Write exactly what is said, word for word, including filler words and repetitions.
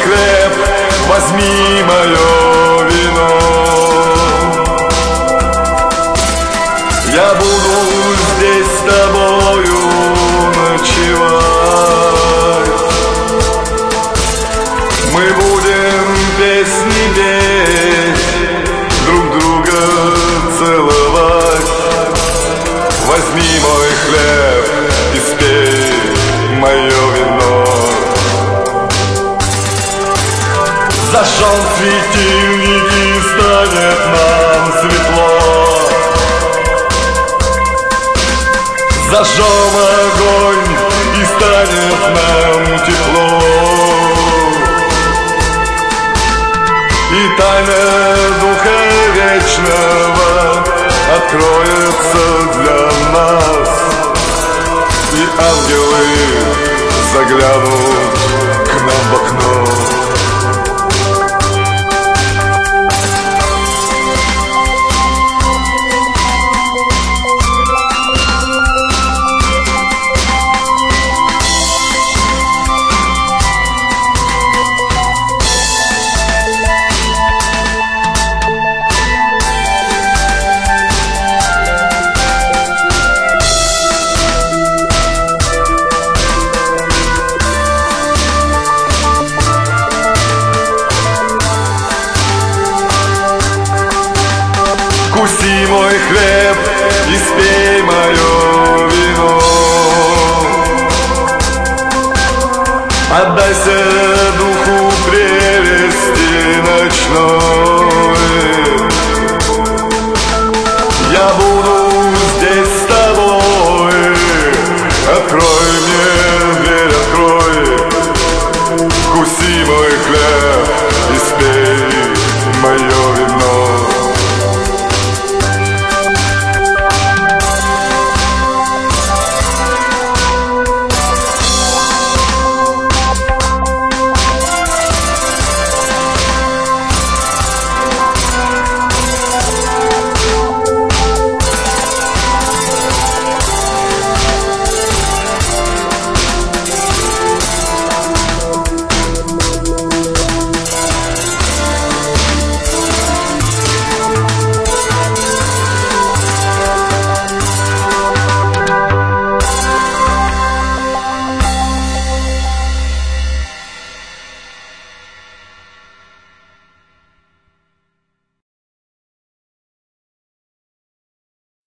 хлеб, возьми мое вино. Я буду здесь с тобою ночевать. Мы будем песни петь, друг друга целовать. Возьми мой хлеб и спей мое вино. Зажжем светильники, станет нам светло. Зажжем огонь, и станет нам тепло. И тайна Духа Вечного откроется для нас, и ангелы заглянут к нам в окно. Вкуси мой хлеб и спей мое вино. Отдайся духу прелести ночной.